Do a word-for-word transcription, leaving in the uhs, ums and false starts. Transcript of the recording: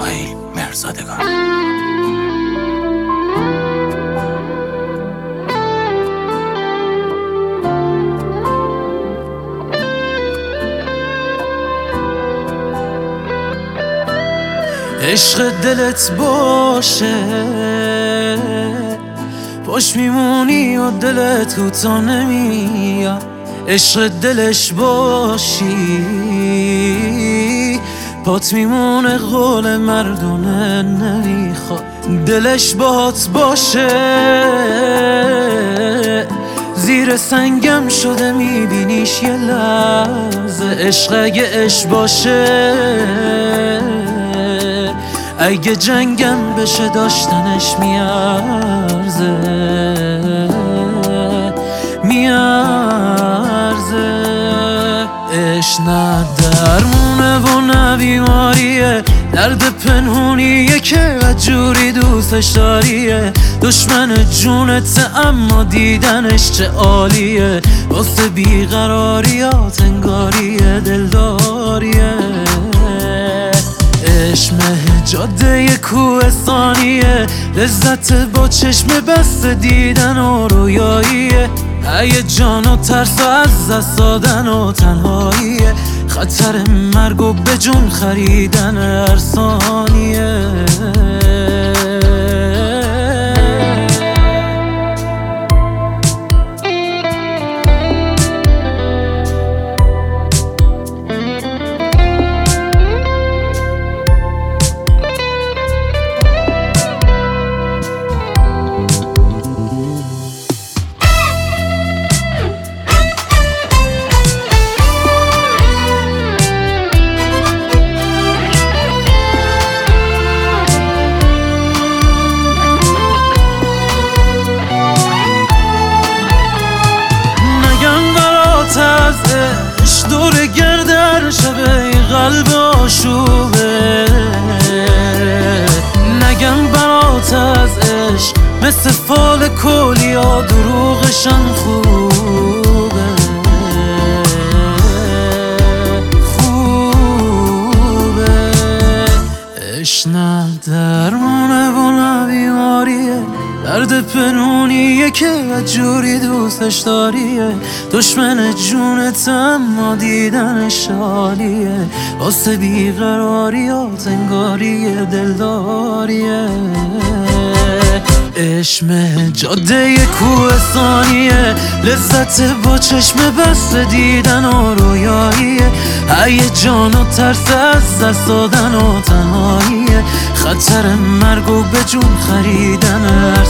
سهیل مرزادگان. عشق دلت باشه پاش میمونی و دلت کوتا نمیاد. عشق دلش باشی پات میمونه قول مردونه نمیخواد. دلش باهات باشه زیر سنگم شده میبینیش یه لحظه. عشق اگه عشق باشه اگه جنگم بشه داشتنش میارزه میارزه. عشق نه درمونه و نه بیماریه، درد پنهونیه که بدجوری دوستش داریه. دشمن جونت اما دیدنش چه عالیه، واسه بیقراریات انگاریه دلداریه. عشق جاده کوهستانیه، لذت با چشم بسته دیدن و رویاییه. هیجان و ترس و از دست دادن و تنهاییه، خطر مرگ و به جون خریدن هر ثانیه. عشق دور گردر شبه قلب آشوبه، نگم برات از عشق مثل فال کلیا دروغشان خوبه خوبه. عشق نه درمونه و نه بیماریه، درد پنهونیه که بدجوری دوستش داریه. دشمن جونت اما دیدنش عالیه، واسه بیقراریات انگاریه دلداریه. عشق جاده کوهستانیه، لذت با چشم بسته دیدن و رویاییه. هیجان و ترس از دست دادن و تنهاییه، خطر مرگ و به جون خریدن